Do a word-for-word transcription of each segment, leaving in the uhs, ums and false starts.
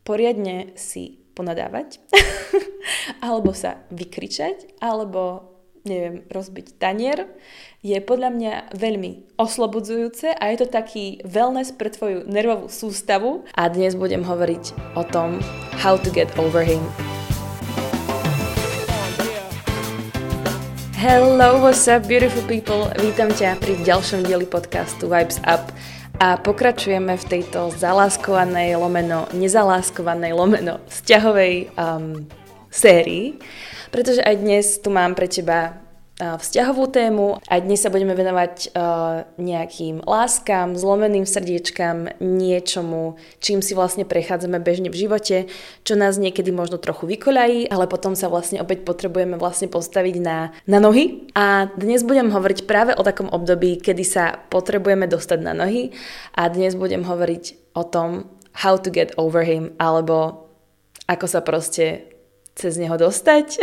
poriadne si ponadávať, alebo sa vykričať, alebo neviem, rozbiť tanier, je podľa mňa veľmi oslobodzujúce a je to taký wellness pre tvoju nervovú sústavu. A dnes budem hovoriť o tom, how to get over him. Hello, what's up, beautiful people? Vítam ťa pri ďalšom dieli podcastu Vibes Up a pokračujeme v tejto zaláskovanej lomeno, nezaláskovanej lomeno vzťahovej um, sérii, pretože aj dnes tu mám pre teba vzťahovú tému a dnes sa budeme venovať uh, nejakým láskam, zlomeným srdiečkam, niečomu, čím si vlastne prechádzame bežne v živote, čo nás niekedy možno trochu vykoľají, ale potom sa vlastne opäť potrebujeme vlastne postaviť na, na nohy. A dnes budem hovoriť práve o takom období, kedy sa potrebujeme dostať na nohy a dnes budem hovoriť o tom, how to get over him, alebo ako sa proste cez neho dostať.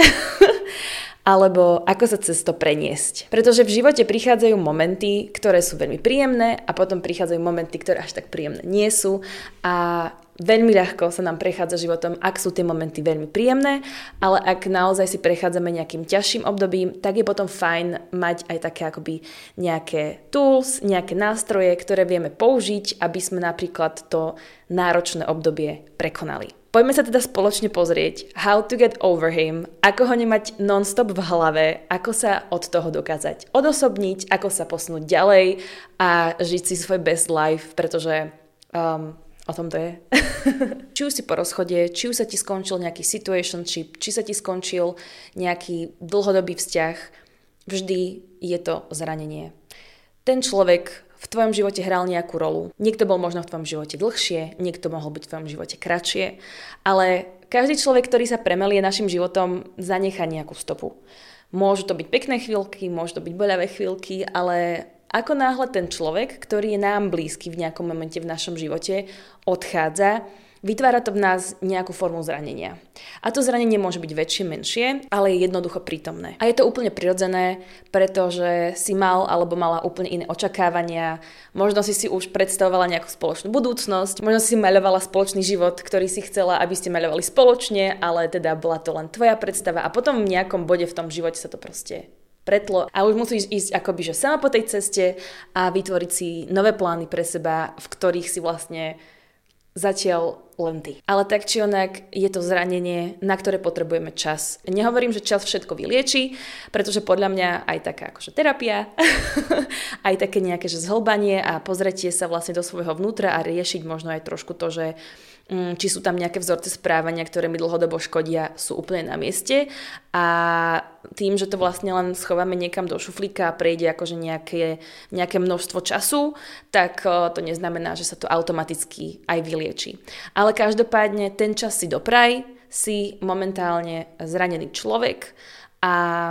Alebo ako sa cez to preniesť. Pretože v živote prichádzajú momenty, ktoré sú veľmi príjemné a potom prichádzajú momenty, ktoré až tak príjemné nie sú a veľmi ľahko sa nám prechádza životom, ak sú tie momenty veľmi príjemné, ale ak naozaj si prechádzame nejakým ťažším obdobím, tak je potom fajn mať aj také akoby nejaké tools, nejaké nástroje, ktoré vieme použiť, aby sme napríklad to náročné obdobie prekonali. Poďme sa teda spoločne pozrieť how to get over him, ako ho nemať non-stop v hlave, ako sa od toho dokázať odosobniť, ako sa posunúť ďalej a žiť si svoj best life, pretože um, o tom to je. Či už si po rozchode, či už sa ti skončil nejaký situationship, či sa ti skončil nejaký dlhodobý vzťah, vždy je to zranenie. Ten človek v tvojom živote hral nejakú rolu. Niekto bol možno v tvojom živote dlhšie, niekto mohol byť v tvojom živote kratšie, ale každý človek, ktorý sa premelie našim životom, zanechá nejakú stopu. Môžu to byť pekné chvíľky, môžu to byť boľavé chvíľky, ale ako náhle ten človek, ktorý je nám blízky v nejakom momente v našom živote, odchádza, vytvára to v nás nejakú formu zranenia. A to zranenie môže byť väčšie, menšie, ale je jednoducho prítomné. A je to úplne prirodzené, pretože si mal alebo mala úplne iné očakávania, možno si si už predstavovala nejakú spoločnú budúcnosť, možno si maľovala spoločný život, ktorý si chcela, aby ste maľovali spoločne, ale teda bola to len tvoja predstava a potom v nejakom bode v tom živote sa to proste pretlo a už musíš ísť akoby že sama po tej ceste a vytvoriť si nové plány pre seba, v ktorých si vlastne zatiaľ len ty. Ale tak či onak je to zranenie, na ktoré potrebujeme čas. Nehovorím, že čas všetko vylieči, pretože podľa mňa aj taká akože terapia, aj také nejaké že zhlbanie a pozretie sa vlastne do svojho vnútra a riešiť možno aj trošku to, že hm, či sú tam nejaké vzorce správania, ktoré mi dlhodobo škodia, sú úplne na mieste a tým, že to vlastne len schováme niekam do šuflíka a prejde akože nejaké, nejaké množstvo času, tak to neznamená, že sa to automaticky aj vylieči. Ale každopádne ten čas si dopraj, si momentálne zranený človek a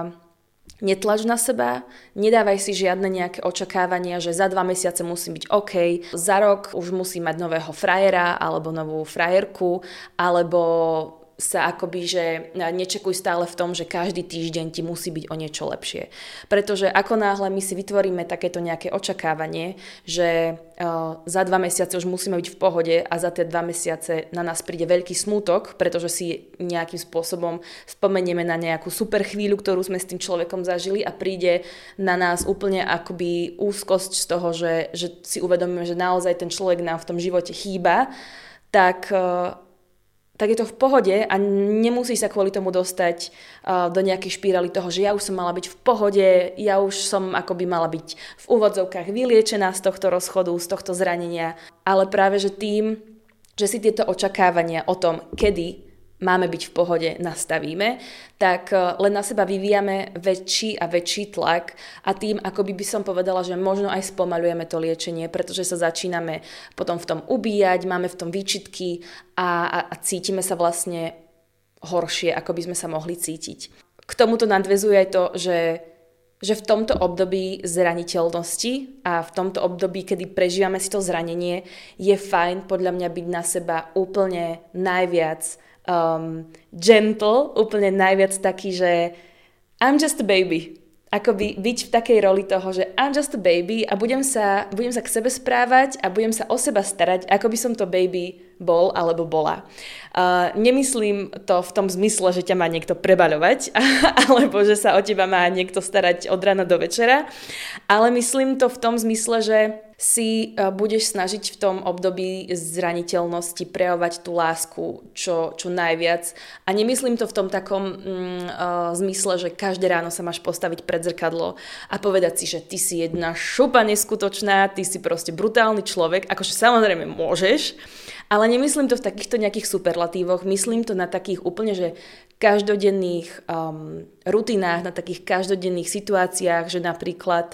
netlač na seba, nedávaj si žiadne nejaké očakávania, že za dva mesiace musí byť OK, za rok už musí mať nového frajera alebo novú frajerku, alebo sa akoby, že nečekuj stále v tom, že každý týždeň ti musí byť o niečo lepšie. Pretože ako náhle my si vytvoríme takéto nejaké očakávanie, že uh, za dva mesiace už musíme byť v pohode a za tie dva mesiace na nás príde veľký smútok, pretože si nejakým spôsobom spomenieme na nejakú super chvíľu, ktorú sme s tým človekom zažili a príde na nás úplne akoby úzkosť z toho, že, že si uvedomíme, že naozaj ten človek nám v tom živote chýba, tak uh, tak je to v pohode a nemusí sa kvôli tomu dostať uh, do nejakej špirály toho, že ja už som mala byť v pohode, ja už som akoby mala byť v úvodzovkách vyliečená z tohto rozchodu, z tohto zranenia, ale práve že tým, že si tieto očakávania o tom, kedy máme byť v pohode, nastavíme, tak len na seba vyvíjame väčší a väčší tlak a tým, akoby by som povedala, že možno aj spomaľujeme to liečenie, pretože sa začíname potom v tom ubíjať, máme v tom výčitky a, a, a cítime sa vlastne horšie, ako by sme sa mohli cítiť. K tomuto nadväzuje aj to, že že v tomto období zraniteľnosti a v tomto období, kedy prežívame si to zranenie, je fajn podľa mňa byť na seba úplne najviac um, gentle, úplne najviac taký, že I'm just a baby. Akoby byť v takej roli toho, že I'm just a baby a budem sa, budem sa k sebe správať a budem sa o seba starať, ako by som to baby bol alebo bola. Uh, nemyslím to v tom zmysle, že ťa má niekto prebaľovať alebo že sa o teba má niekto starať od rána do večera, ale myslím to v tom zmysle, že si uh, budeš snažiť v tom období zraniteľnosti prejavovať tú lásku čo, čo najviac. A nemyslím to v tom takom mm, uh, zmysle, že každé ráno sa máš postaviť pred zrkadlo a povedať si, že ty si jedna šupa neskutočná, ty si proste brutálny človek, akože samozrejme môžeš, ale nemyslím to v takýchto nejakých superlatívoch, myslím to na takých úplne, že každodenných um, rutinách, na takých každodenných situáciách, že napríklad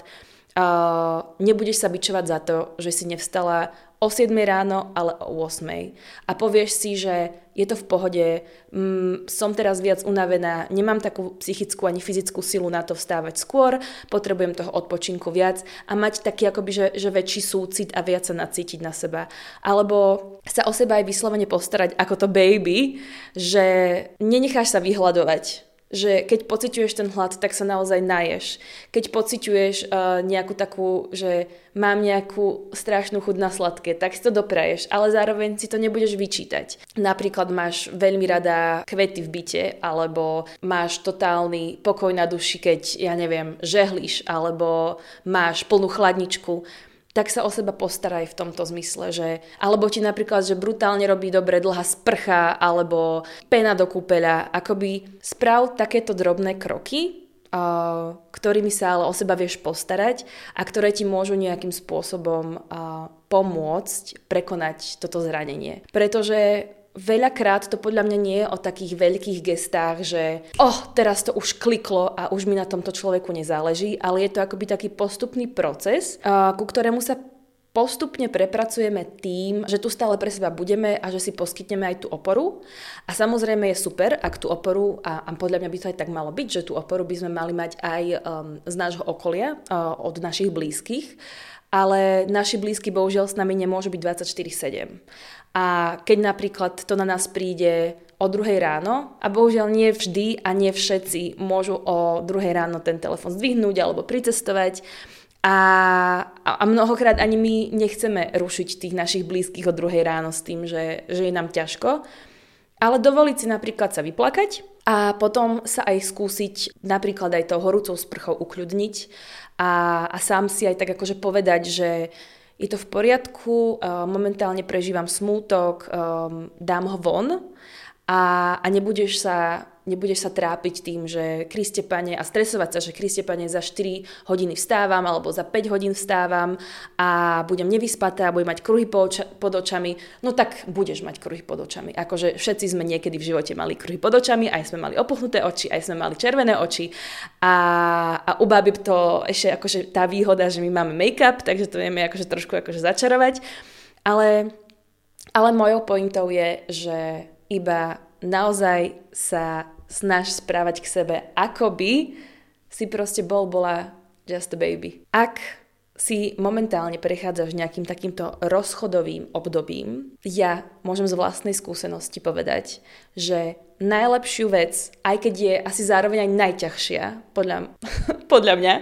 uh, nebudeš sa bičovať za to, že si nevstala o siedmej ráno, ale o ôsmej. A povieš si, že je to v pohode, mm, som teraz viac unavená, nemám takú psychickú ani fyzickú silu na to vstávať skôr, potrebujem toho odpočinku viac a mať taký akoby, že, že väčší súcit a viac sa nacítiť na seba. Alebo sa o seba aj vyslovene postarať ako to baby, že nenecháš sa vyhľadovať. Že keď pociťuješ ten hlad, tak sa naozaj naješ. Keď pociťuješ uh, nejakú takú, že mám nejakú strašnú chuť na sladké, tak si to dopraješ, ale zároveň si to nebudeš vyčítať. Napríklad máš veľmi rada kvety v byte, alebo máš totálny pokoj na duši, keď, ja neviem, žehlíš, alebo máš plnú chladničku, tak sa o seba postaraj v tomto zmysle, že alebo ti napríklad, že brutálne robí dobre dlhá sprcha alebo pena do kúpeľa, akoby sprav takéto drobné kroky, uh, ktorými sa ale o seba vieš postarať a ktoré ti môžu nejakým spôsobom uh, pomôcť prekonať toto zranenie. Pretože veľakrát to podľa mňa nie je o takých veľkých gestách, že oh, teraz to už kliklo a už mi na tomto človeku nezáleží, ale je to akoby taký postupný proces, ku ktorému sa postupne prepracujeme tým, že tu stále pre seba budeme a že si poskytneme aj tú oporu. A samozrejme je super, ak tú oporu, a, a podľa mňa by to aj tak malo byť, že tú oporu by sme mali mať aj um, z nášho okolia, uh, od našich blízkych, ale naši blízky bohužiaľ s nami nemôžu byť dvadsaťštyri sedem. A keď napríklad to na nás príde o druhej ráno, a bohužiaľ nie vždy a nie všetci môžu o druhej ráno ten telefon zdvihnúť alebo pricestovať, a, a mnohokrát ani my nechceme rušiť tých našich blízkych o druhej ráno s tým, že, že je nám ťažko, ale dovoliť si napríklad sa vyplakať a potom sa aj skúsiť napríklad aj tou horúcou sprchou ukľudniť a, a sám si aj tak akože povedať, že je to v poriadku, momentálne prežívam smútok, dám ho von a, a nebudeš sa, nebudeš sa trápiť tým, že Kriste Pane, a stresovať sa, že Kriste Pane, za štyri hodiny vstávam alebo za päť hodín vstávam a budem nevyspatá, budem mať kruhy pod očami. No tak budeš mať kruhy pod očami. Akože všetci sme niekedy v živote mali kruhy pod očami, aj sme mali opuchnuté oči, aj sme mali červené oči a, a u báby to ešte akože tá výhoda, že my máme make-up, takže to vieme akože trošku akože začarovať. Ale, ale mojou pointou je, že iba naozaj sa snaž správať k sebe, ako by si proste bol, bola just a baby. Ak si momentálne prechádzaš nejakým takýmto rozchodovým obdobím, ja môžem z vlastnej skúsenosti povedať, že najlepšiu vec, aj keď je asi zároveň aj najťažšia, podľa, podľa mňa,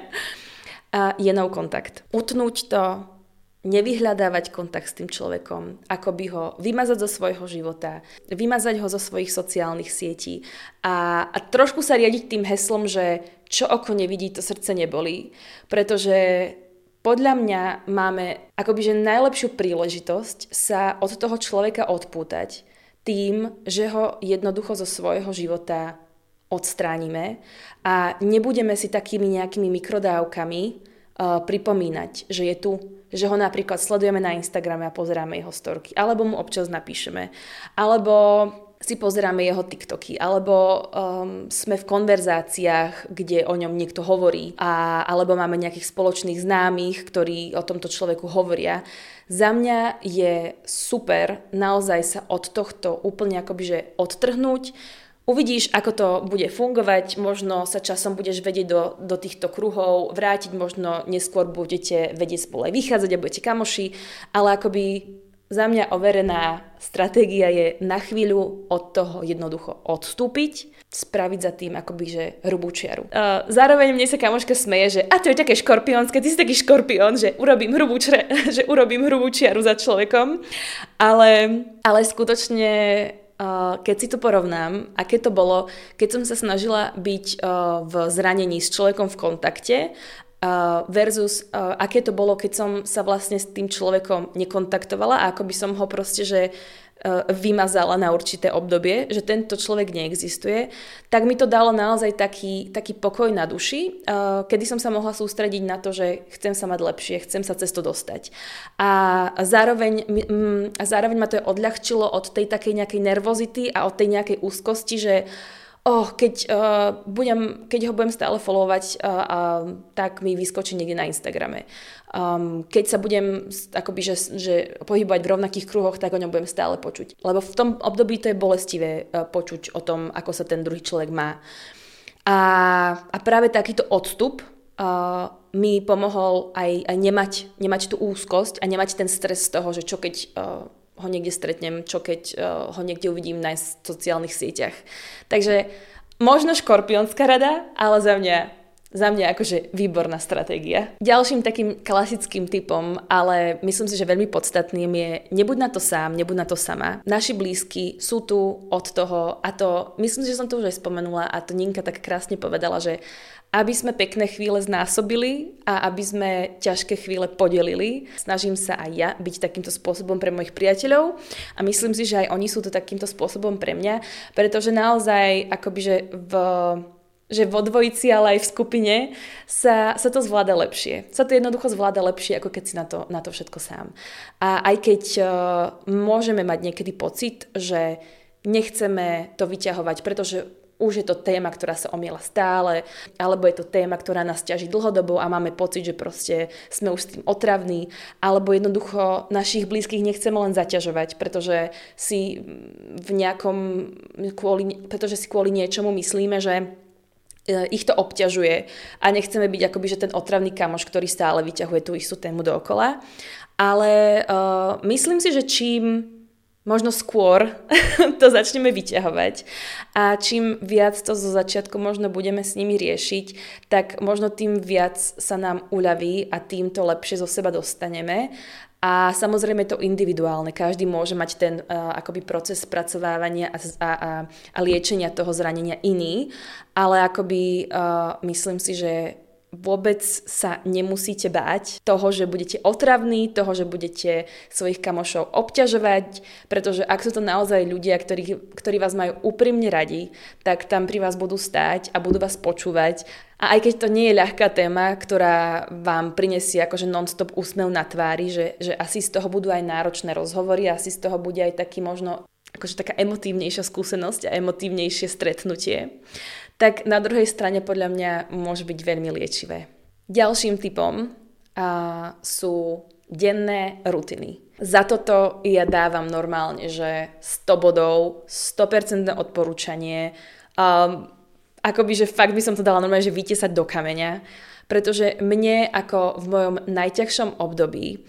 je no kontakt. Utnúť to, nevyhľadávať kontakt s tým človekom, ako by ho vymazať zo svojho života, vymazať ho zo svojich sociálnych sietí a, a trošku sa riadiť tým heslom, že čo oko nevidí, to srdce nebolí. Pretože podľa mňa máme akoby že najlepšiu príležitosť sa od toho človeka odpútať tým, že ho jednoducho zo svojho života odstránime a nebudeme si takými nejakými mikrodávkami uh, pripomínať, že je tu, že ho napríklad sledujeme na Instagrame a pozeráme jeho storky, alebo mu občas napíšeme, alebo si pozeráme jeho TikToky, alebo um, sme v konverzáciách, kde o ňom niekto hovorí, a, alebo máme nejakých spoločných známych, ktorí o tomto človeku hovoria. Za mňa je super naozaj sa od tohto úplne akoby že odtrhnúť. Uvidíš, ako to bude fungovať, možno sa časom budeš vedieť do, do týchto kruhov vrátiť, možno neskôr budete vedieť spolu aj vychádzať a budete kamoši, ale akoby za mňa overená stratégia je na chvíľu od toho jednoducho odstúpiť, spraviť za tým akoby, že hrubú čiaru. Uh, zároveň mne sa kamoška smeje, že a to je také škorpiónske, ty si taký škorpión, že urobím hrubú, čre, že urobím hrubú čiaru za človekom, ale, ale skutočne uh, keď si to porovnám, aké to bolo, keď som sa snažila byť uh, v zranení s človekom v kontakte, Uh, versus uh, aké to bolo, keď som sa vlastne s tým človekom nekontaktovala a ako by som ho proste, že uh, vymazala na určité obdobie, že tento človek neexistuje, tak mi to dalo naozaj taký, taký pokoj na duši, uh, kedy som sa mohla sústrediť na to, že chcem sa mať lepšie, chcem sa cez to dostať. A zároveň, mm, a zároveň ma to odľahčilo od tej takej nejakej nervozity a od tej nejakej úzkosti, že Oh, keď, uh, budem, keď ho budem stále followovať, uh, uh, tak mi vyskočí niekde na Instagrame. Um, keď sa budem akoby, že, že pohybovať v rovnakých kruhoch, tak o ňom budem stále počuť. Lebo v tom období to je bolestivé uh, počuť o tom, ako sa ten druhý človek má. A, a práve takýto odstup uh, mi pomohol aj, aj nemať, nemať tú úzkosť a nemať ten stres z toho, že čo keď... Uh, ho niekde stretnem, čo keď uh, ho niekde uvidím na sociálnych sieťach. Takže možno škorpiónska rada, ale za mňa, za mňa akože výborná stratégia. Ďalším takým klasickým typom, ale myslím si, že veľmi podstatným je nebuď na to sám, nebuď na to sama. Naši blízki sú tu od toho a to, myslím si, že som to už aj spomenula a to Ninka tak krásne povedala, že aby sme pekné chvíle znásobili a aby sme ťažké chvíle podelili. Snažím sa aj ja byť takýmto spôsobom pre mojich priateľov a myslím si, že aj oni sú to takýmto spôsobom pre mňa, pretože naozaj akoby, že v, že vo dvojici, ale aj v skupine sa, sa to zvláda lepšie. Sa to jednoducho zvláda lepšie, ako keď si na to, na to všetko sám. A aj keď uh, môžeme mať niekedy pocit, že nechceme to vyťahovať, pretože už je to téma, ktorá sa omiela stále, alebo je to téma, ktorá nás ťaží dlhodobo a máme pocit, že proste sme už s tým otravní, alebo jednoducho našich blízkych nechceme len zaťažovať, pretože si v nejakom, kvôli, pretože si kvôli niečomu myslíme, že ich to obťažuje a nechceme byť akoby, že ten otravný kamoš, ktorý stále vyťahuje tú istú tému dookola. Ale uh, myslím si, že čím možno skôr to začneme vyťahovať a čím viac to zo začiatku možno budeme s nimi riešiť, tak možno tým viac sa nám uľaví a tým to lepšie zo seba dostaneme. A samozrejme je to individuálne, každý môže mať ten uh, akoby proces spracovávania a, a, a, a liečenia toho zranenia iný, ale akoby uh, myslím si, že vôbec sa nemusíte báť toho, že budete otravní, toho, že budete svojich kamošov obťažovať, pretože ak sú to naozaj ľudia, ktorí, ktorí vás majú úprimne radi, tak tam pri vás budú stáť a budú vás počúvať. A aj keď to nie je ľahká téma, ktorá vám prinesie akože non-stop úsmev na tvári, že, že asi z toho budú aj náročné rozhovory, asi z toho bude aj taký možno akože taká emotívnejšia skúsenosť a emotívnejšie stretnutie, tak na druhej strane podľa mňa môže byť veľmi liečivé. Ďalším typom a, sú denné rutiny. Za toto ja dávam normálne, že sto bodov, sto percent odporúčanie. Um, akoby, že fakt by som to dala normálne, že vytesať do kameňa, pretože mne ako v mojom najťažšom období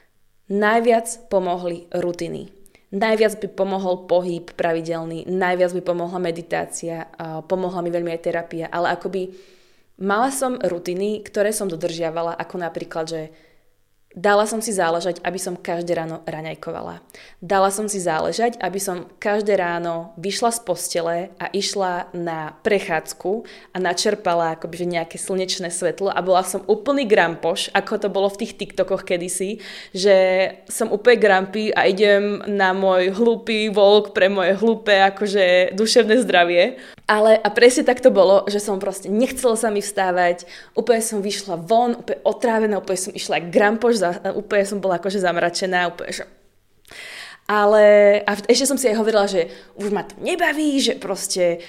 najviac pomohli rutiny. Najviac by pomohol pohyb pravidelný, najviac by pomohla meditácia, pomohla mi veľmi aj terapia, ale akoby mala som rutiny, ktoré som dodržiavala, ako napríklad, že dala som si záležať, aby som každé ráno raňajkovala. Dala som si záležať, aby som každé ráno vyšla z postele a išla na prechádzku a načerpala akoby nejaké slnečné svetlo a bola som úplný grampoš, ako to bolo v tých TikTokoch kedysi, že som úplne grampy a idem na môj hlúpy walk pre moje hlúpe akože duševné zdravie. Ale a presne tak to bolo, že som proste nechcela sa mi vstávať, úplne som vyšla von, úplne otrávená, úplne som išla aj grampoš, úplne som bola akože zamračená, úplne že... Ale a ešte som si aj hovorila, že už ma to nebaví, že proste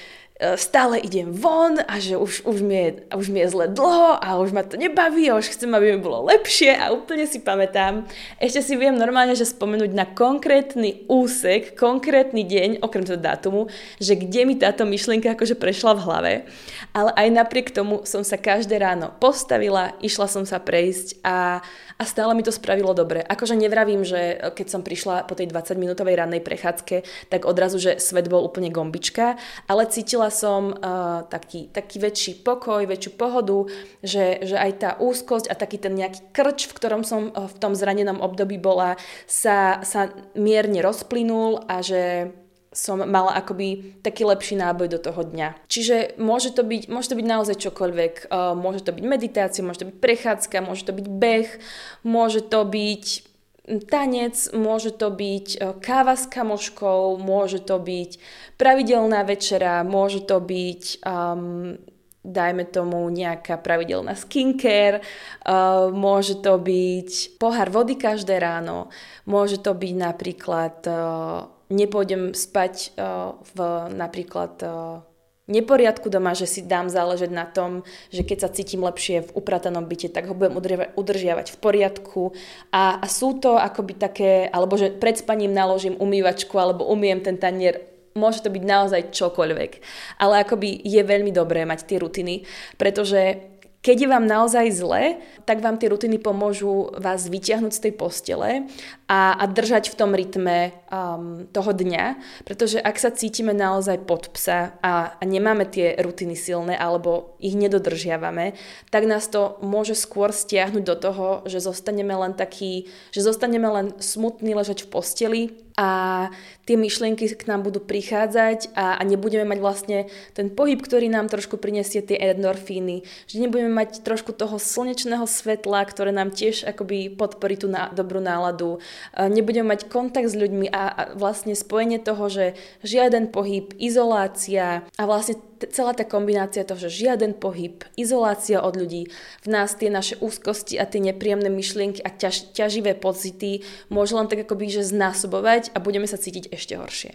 stále idem von a že už, už, mi je, už mi je zle dlho a už ma to nebaví a už chcem, aby mi bolo lepšie a úplne si pamätám. Ešte si viem normálne, že spomenúť na konkrétny úsek, konkrétny deň, okrem toho dátumu, že kde mi táto myšlienka akože prešla v hlave. Ale aj napriek tomu som sa každé ráno postavila, išla som sa prejsť a, a stále mi to spravilo dobre. Akože nevravím, že keď som prišla po tej dvadsaťminútovej rannej prechádzke, tak odrazu, že svet bol úplne gombička, ale cítila som uh, taký, taký väčší pokoj, väčšiu pohodu, že, že aj tá úzkosť a taký ten nejaký krč, v ktorom som uh, v tom zranenom období bola, sa, sa mierne rozplynul a že som mala akoby taký lepší náboj do toho dňa. Čiže môže to byť, môže to byť naozaj čokoľvek. Uh, môže to byť meditácia, môže to byť prechádzka, môže to byť beh, môže to byť tanec, môže to byť káva s kamoškou, môže to byť pravidelná večera, môže to byť, um, dajme tomu, nejaká pravidelná skincare, uh, môže to byť pohár vody každé ráno, môže to byť napríklad, uh, nepôjdem spať uh, v napríklad uh, neporiadku doma, že si dám záležať na tom, že keď sa cítim lepšie v upratanom byte, tak ho budem udržiavať v poriadku a, a sú to akoby také, alebo že pred spaním naložím umývačku alebo umyjem ten tanier, môže to byť naozaj čokoľvek, ale akoby je veľmi dobré mať tie rutiny, pretože keď je vám naozaj zle, tak vám tie rutiny pomôžu vás vyťahnuť z tej postele a, a držať v tom rytme um, toho dňa, pretože ak sa cítime naozaj pod psa a, a nemáme tie rutiny silné alebo ich nedodržiavame, tak nás to môže skôr stiahnuť do toho, že zostaneme len taký, že zostaneme len smutný ležať v posteli a tie myšlienky k nám budú prichádzať a, a nebudeme mať vlastne ten pohyb, ktorý nám trošku prinesie tie endorfíny, že nebudeme mať trošku toho slnečného svetla, ktoré nám tiež akoby podporí tú ná, dobrú náladu, nebudeme mať kontakt s ľuďmi a, a vlastne spojenie toho, že žiaden pohyb, izolácia a vlastne celá tá kombinácia toho, že žiaden pohyb, izolácia od ľudí, v nás tie naše úzkosti a tie nepríjemné myšlienky a ťaž, ťaživé pocity môžu len tak akoby, že znásobovať a budeme sa cítiť ešte horšie.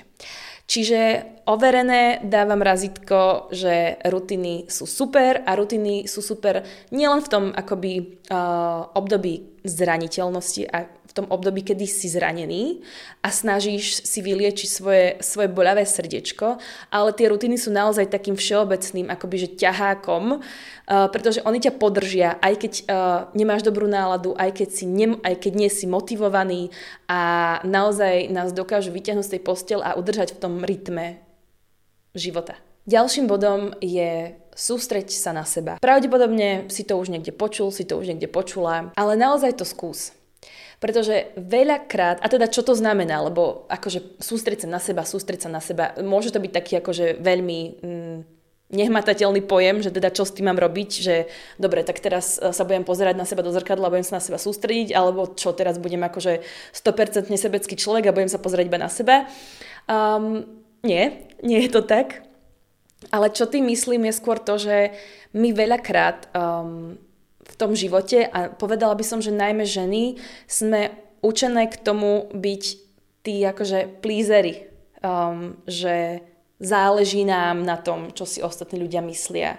Čiže overené, dávam razítko, že rutiny sú super a rutiny sú super nielen v tom akoby uh, období zraniteľnosti a v tom období, kedy si zranený a snažíš si vyliečiť svoje, svoje boľavé srdiečko, ale tie rutiny sú naozaj takým všeobecným akoby, že ťahákom, uh, pretože oni ťa podržia, aj keď uh, nemáš dobrú náladu, aj keď, si ne, aj keď nie si motivovaný a naozaj nás dokážu vyťahnuť z tej postele a udržať v tom rytme života. Ďalším bodom je sústreď sa na seba. Pravdepodobne si to už niekde počul, si to už niekde počula, ale naozaj to skús. Pretože veľakrát, a teda čo to znamená, lebo akože sústreď sa na seba, sústreď sa na seba, môže to byť taký akože veľmi mm, nehmatateľný pojem, že teda čo s tým mám robiť, že dobre, tak teraz sa budem pozerať na seba do zrkadla a budem sa na seba sústrediť, alebo čo teraz budem akože sto percent sebecký človek a budem sa pozerať iba na seba. Um, nie, nie je to tak. Ale čo tým myslím je skôr to, že my veľakrát um, v tom živote, a povedala by som, že najmä ženy, sme učené k tomu byť tí akože pleasery, um, že záleží nám na tom, čo si ostatní ľudia myslia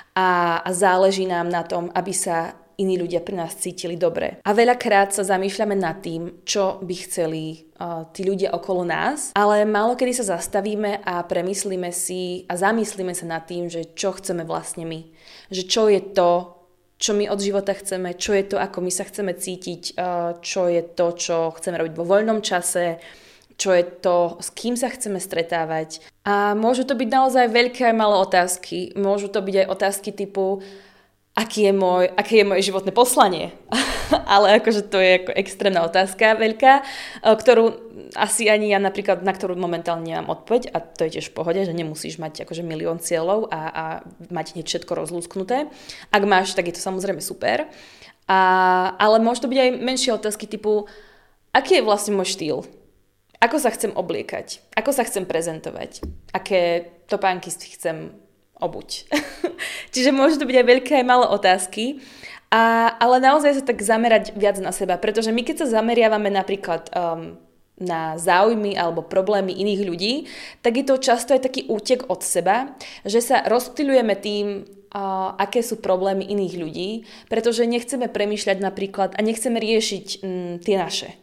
a, a záleží nám na tom, aby sa iní ľudia pri nás cítili dobre. A veľakrát sa zamýšľame nad tým, čo by chceli uh, tí ľudia okolo nás, ale málo kedy sa zastavíme a premyslíme si a zamyslíme sa nad tým, že čo chceme vlastne my. Že čo je to, čo my od života chceme, čo je to, ako my sa chceme cítiť, uh, čo je to, čo chceme robiť vo voľnom čase, čo je to, s kým sa chceme stretávať. A môžu to byť naozaj veľké aj malé otázky. Môžu to byť aj otázky typu Aký je môj, aké je moje životné poslanie. Ale akože to je ako extrémna otázka veľká, ktorú asi ani ja napríklad, na ktorú momentálne nemám odpoveď a to je tiež v pohode, že nemusíš mať akože milión cieľov a, a mať hneď všetko rozlúsknuté. Ak máš, tak je to samozrejme super. A, ale môžu to byť aj menšie otázky typu, aký je vlastne môj štýl? Ako sa chcem obliekať? Ako sa chcem prezentovať? Aké topánky si chcem obuť. Čiže môžu to byť aj veľké aj malé otázky, a, ale naozaj sa tak zamerať viac na seba, pretože my keď sa zameriavame napríklad um, na záujmy alebo problémy iných ľudí, tak je to často aj taký útek od seba, že sa rozptýľujeme tým, uh, aké sú problémy iných ľudí, pretože nechceme premýšľať napríklad a nechceme riešiť um, tie naše.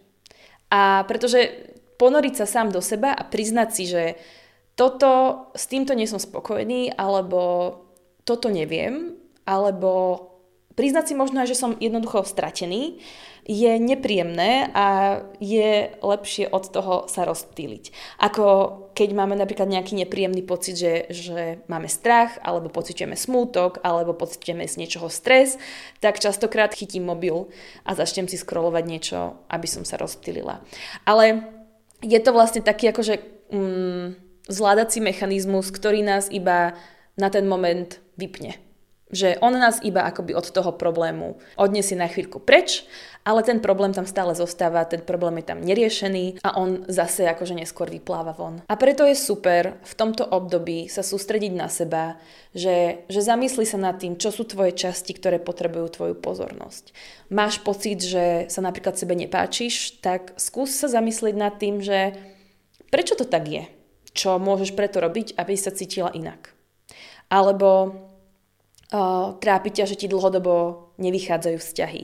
A pretože ponoriť sa sám do seba a priznať si, že toto, s týmto nie som spokojný, alebo toto neviem, alebo priznať si možno aj, že som jednoducho stratený, je nepríjemné a je lepšie od toho sa rozptýliť. Ako keď máme napríklad nejaký nepríjemný pocit, že, že máme strach, alebo pociťujeme smútok, alebo pociťujeme z niečoho stres, tak častokrát chytím mobil a začnem si scrollovať niečo, aby som sa rozptýlila. Ale je to vlastne taký akože mm, zvládací mechanizmus, ktorý nás iba na ten moment vypne. Že on nás iba akoby od toho problému odniesie na chvíľku preč, ale ten problém tam stále zostáva, ten problém je tam neriešený a on zase akože neskôr vypláva von. A preto je super v tomto období sa sústrediť na seba, že, že zamysli sa nad tým, čo sú tvoje časti, ktoré potrebujú tvoju pozornosť. Máš pocit, že sa napríklad sebe nepáčiš, tak skús sa zamyslieť nad tým, že prečo to tak je? Čo môžeš preto robiť, aby sa cítila inak? Alebo Uh, trápi ťa, že ti dlhodobo nevychádzajú vzťahy.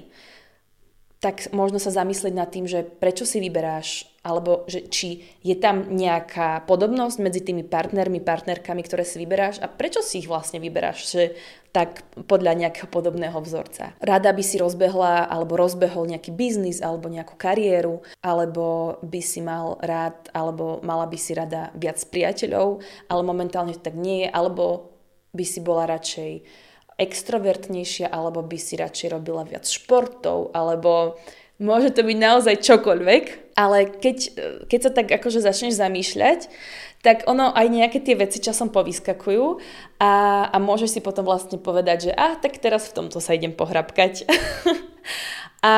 Tak možno sa zamyslieť nad tým, že prečo si vyberáš, alebo že či je tam nejaká podobnosť medzi tými partnermi, partnerkami, ktoré si vyberáš a prečo si ich vlastne vyberáš, že tak podľa nejakého podobného vzorca. Rada by si rozbehla alebo rozbehol nejaký biznis alebo nejakú kariéru, alebo by si mal rád, alebo mala by si rada viac priateľov, ale momentálne to tak nie je, alebo by si bola radšej extrovertnejšia, alebo by si radšej robila viac športov, alebo môže to byť naozaj čokoľvek, ale keď, keď sa tak akože začneš zamýšľať, tak ono aj nejaké tie veci časom povyskakujú a, a môžeš si potom vlastne povedať, že ah, tak teraz v tomto sa idem pohrabkať. A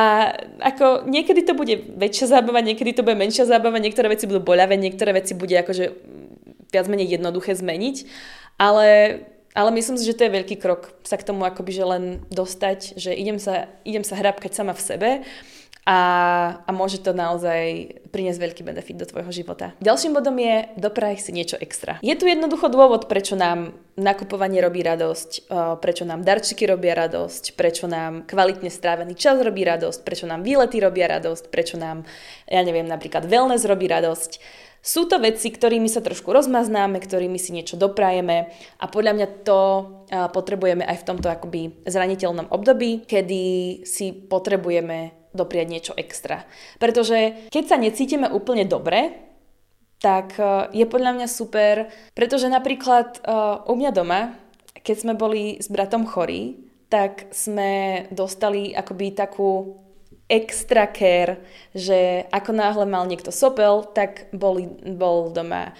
ako niekedy to bude väčšia zábava, niekedy to bude menšia zábava, niektoré veci budú boľavé, niektoré veci bude akože viac menej jednoduché zmeniť, ale Ale myslím si, že to je veľký krok sa k tomu akoby že len dostať, že idem sa, idem sa hrabkať sama v sebe a, a môže to naozaj priniesť veľký benefit do tvojho života. Ďalším bodom je dopraj si niečo extra. Je tu jednoducho dôvod, prečo nám nakupovanie robí radosť, prečo nám darčeky robia radosť, prečo nám kvalitne strávený čas robí radosť, prečo nám výlety robia radosť, prečo nám, ja neviem, napríklad wellness robí radosť. Sú to veci, ktorými sa trošku rozmaznáme, ktorými si niečo doprajeme a podľa mňa to potrebujeme aj v tomto akoby zraniteľnom období, kedy si potrebujeme dopriať niečo extra. Pretože keď sa necítime úplne dobre, tak je podľa mňa super, pretože napríklad u mňa doma, keď sme boli s bratom chorí, tak sme dostali akoby takú extra care, že ako náhle mal niekto sopel, tak boli, bol doma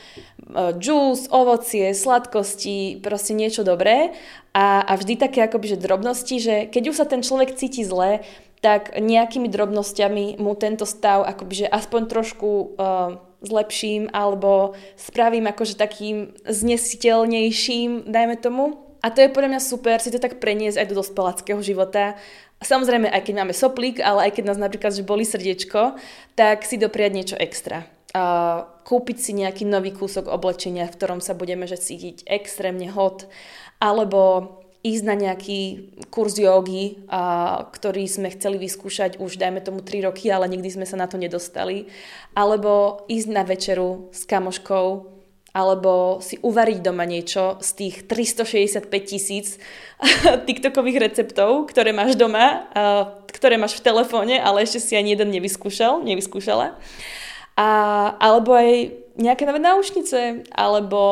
džús, ovocie, sladkosti, proste niečo dobré a, a vždy také akoby, že drobnosti, že keď už sa ten človek cíti zle, tak nejakými drobnosťami mu tento stav akoby, že aspoň trošku uh, zlepším alebo spravím akože takým znesiteľnejším, dajme tomu. A to je podľa mňa super si to tak preniesť aj do dospeláckého života. Samozrejme, aj keď máme soplík, ale aj keď nás napríklad že bolí srdiečko, tak si dopriať niečo extra. Uh, kúpiť si nejaký nový kúsok oblečenia, v ktorom sa budeme že cítiť extrémne hot, alebo ísť na nejaký kurz jógy, uh, ktorý sme chceli vyskúšať už dajme tomu tri roky, ale nikdy sme sa na to nedostali, alebo ísť na večeru s kamoškou, alebo si uvariť doma niečo z tých tristošesťdesiatpäť tisíc tiktokových receptov, ktoré máš doma, ktoré máš v telefóne, ale ešte si ani jeden nevyskúšal, nevyskúšala. A, alebo aj nejaké nové náušnice, alebo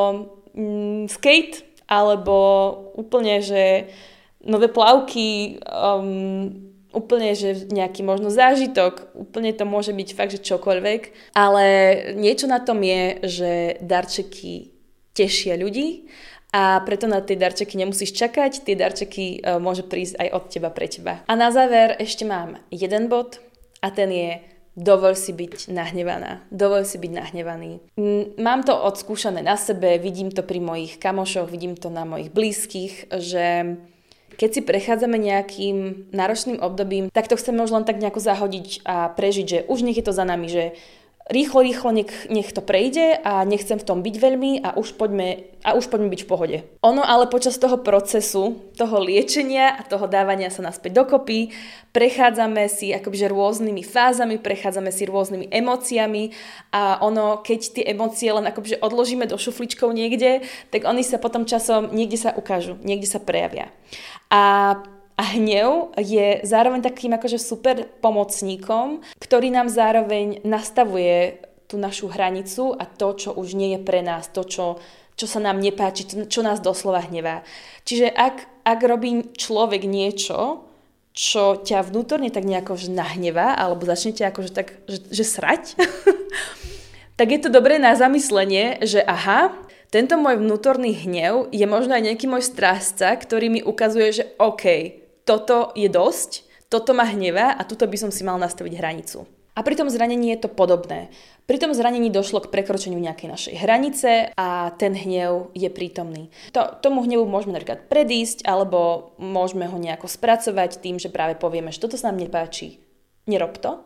mm, skate, alebo úplne, že nové plavky, um, úplne, že nejaký možno zážitok, úplne to môže byť fakt, že čokoľvek, ale niečo na tom je, že darčeky tešia ľudí a preto na tie darčeky nemusíš čakať, tie darčeky uh, môže prísť aj od teba pre teba. A na záver ešte mám jeden bod a ten je dovol si byť nahnevaná, dovol si byť nahnevaný. Mám to odskúšané na sebe, vidím to pri mojich kamošoch, vidím to na mojich blízkych, že keď si prechádzame nejakým náročným obdobím, tak to chceme už len tak nejako zahodiť a prežiť, že už nech je to za nami, že rýchlo, rýchlo nech, nech to prejde a nechcem v tom byť veľmi a už poďme, a už poďme byť v pohode. Ono ale počas toho procesu, toho liečenia a toho dávania sa naspäť dokopy, prechádzame si akoby rôznymi fázami, prechádzame si rôznymi emóciami a ono, keď tie emócie len akoby odložíme do šufličkov niekde, tak oni sa potom časom niekde sa ukážu, niekde sa prejavia. A A hnev je zároveň takým akože super pomocníkom, ktorý nám zároveň nastavuje tú našu hranicu a to, čo už nie je pre nás, to, čo, čo sa nám nepáči, to, čo nás doslova hnevá. Čiže ak, ak robí človek niečo, čo ťa vnútorne tak nejako nahnevá, alebo začne ťa akože tak, že, že srať, tak je to dobré na zamyslenie, že aha, tento môj vnútorný hnev je možno aj nejaký môj strážca, ktorý mi ukazuje, že OK, toto je dosť, toto ma hnevá a tuto by som si mal nastaviť hranicu. A pri tom zranení je to podobné. Pri tom zranení došlo k prekročeniu nejakej našej hranice a ten hnev je prítomný. To, tomu hnevu môžeme napríklad predísť, alebo môžeme ho nejako spracovať tým, že práve povieme, že toto sa nám nepáči, nerob to.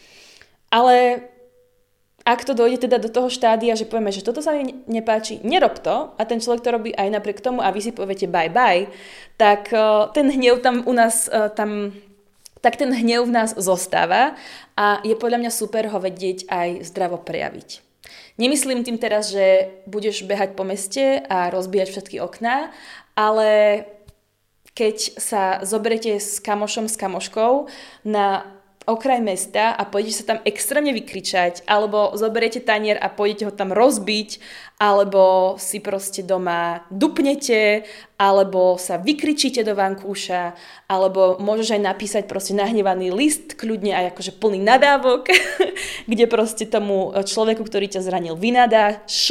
Ale ak to dojde teda do toho štádia, že povieme, že toto sa mi nepáči, nerob to a ten človek to robí aj napriek tomu a vy si poviete bye bye, tak uh, ten hnev tam u nás, uh, tam, tak ten hnev v nás zostáva a je podľa mňa super ho vedieť aj zdravo prejaviť. Nemyslím tým teraz, že budeš behať po meste a rozbíjať všetky okná, ale keď sa zoberiete s kamošom, s kamoškou na okraj mesta a pôjdete sa tam extrémne vykričať, alebo zoberiete tanier a pôjdete ho tam rozbiť, alebo si proste doma dupnete, alebo sa vykričíte do vankúša, alebo môžeš aj napísať proste nahnevaný list, kľudne aj akože plný nadávok, kde proste tomu človeku, ktorý ťa zranil, vynadáš.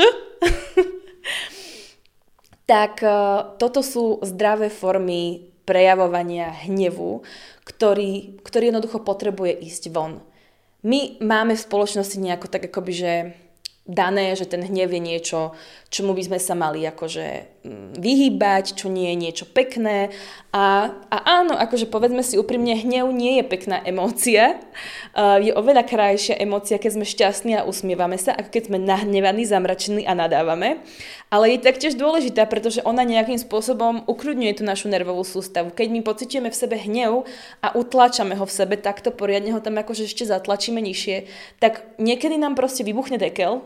Tak toto sú zdravé formy prejavovania hnevu, ktorý, ktorý jednoducho potrebuje ísť von. My máme v spoločnosti nejako tak akoby, že dané, že ten hnev je niečo, čomu by sme sa mali akože vyhýbať, čo nie je niečo pekné. A, a áno, akože povedzme si úprimne, hnev nie je pekná emócia. Uh, je oveľa krajšia emócia, keď sme šťastní a usmievame sa, ako keď sme nahnevaní, zamračení a nadávame. Ale je taktiež dôležitá, pretože ona nejakým spôsobom ukľudňuje tú našu nervovú sústavu. Keď my pociťujeme v sebe hnev a utláčame ho v sebe, takto poriadne ho tam akože ešte zatlačíme nižšie, tak niekedy nám proste vybuchne dekel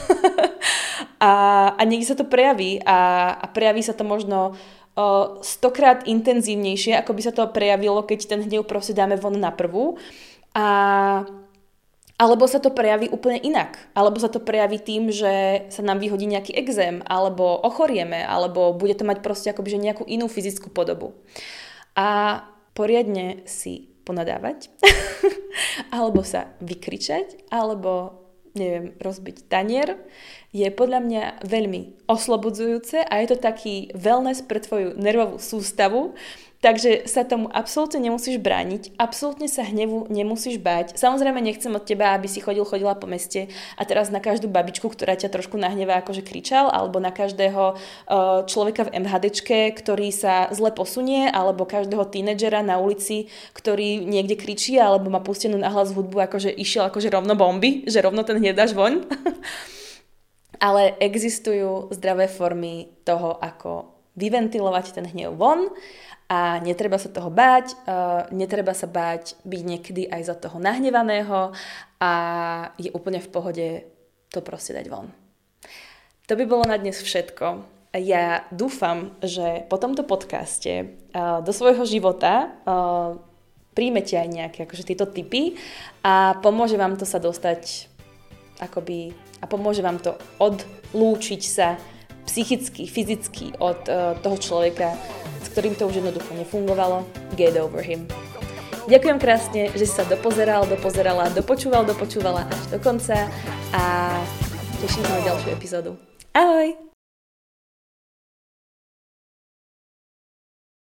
a, a niekde sa to prejaví a, a prejaví sa to možno o, stokrát intenzívnejšie, ako by sa to prejavilo, keď ten hnev proste dáme von na prvú. A alebo sa to prejaví úplne inak. Alebo sa to prejaví tým, že sa nám vyhodí nejaký exém, alebo ochorieme, alebo bude to mať proste akoby, že nejakú inú fyzickú podobu. A poriadne si ponadávať, alebo sa vykričať, alebo neviem, rozbiť tanier, je podľa mňa veľmi oslobodzujúce a je to taký wellness pre tvoju nervovú sústavu. Takže sa tomu absolútne nemusíš brániť, absolútne sa hnevu nemusíš báť. Samozrejme nechcem od teba, aby si chodil, chodila po meste a teraz na každú babičku, ktorá ťa trošku nahnevá, akože kričal, alebo na každého uh, človeka v MHDčke, ktorý sa zle posunie, alebo každého tínedžera na ulici, ktorý niekde kričí, alebo má pustenú nahlas hudbu, akože išiel akože rovno bomby, že rovno ten hnev dáš von. Ale existujú zdravé formy toho, ako vyventilovať ten hnev von. A netreba sa toho báť, uh, netreba sa báť byť niekedy aj za toho nahnevaného a je úplne v pohode to proste dať von. To by bolo na dnes všetko. Ja dúfam, že po tomto podcaste uh, do svojho života uh, príjmete aj nejaké akože tieto tipy a pomôže vám to sa dostať akoby, a pomôže vám to odlúčiť sa psychicky, fyzicky od uh, toho človeka, s ktorým to už jednoducho nefungovalo. Get over him. Ďakujem krásne, že si sa dopozeral, dopozerala, dopočúval, dopočúvala až do konca a teším sa na ďalšiu epizódu. Ahoj!